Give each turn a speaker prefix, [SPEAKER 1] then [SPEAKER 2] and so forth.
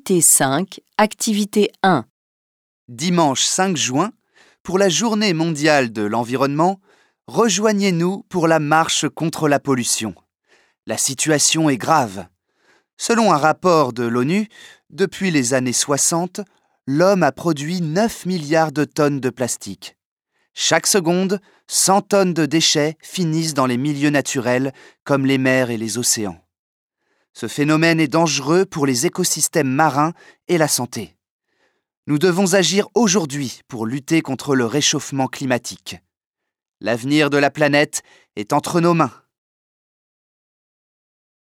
[SPEAKER 1] Unité 5, Activité 1.
[SPEAKER 2] Dimanche 5 juin, pour la Journée mondiale de l'environnement, rejoignez-nous pour la marche contre la pollution. La situation est grave. Selon un rapport de l'ONU, depuis les années 60, l'homme a produit 9 milliards de tonnes de plastique. Chaque seconde, 100 tonnes de déchets finissent dans les milieux naturels comme les mers et les océans. Ce phénomène est dangereux pour les écosystèmes marins et la santé. Nous devons agir aujourd'hui pour lutter contre le réchauffement climatique. L'avenir de la planète est entre nos mains.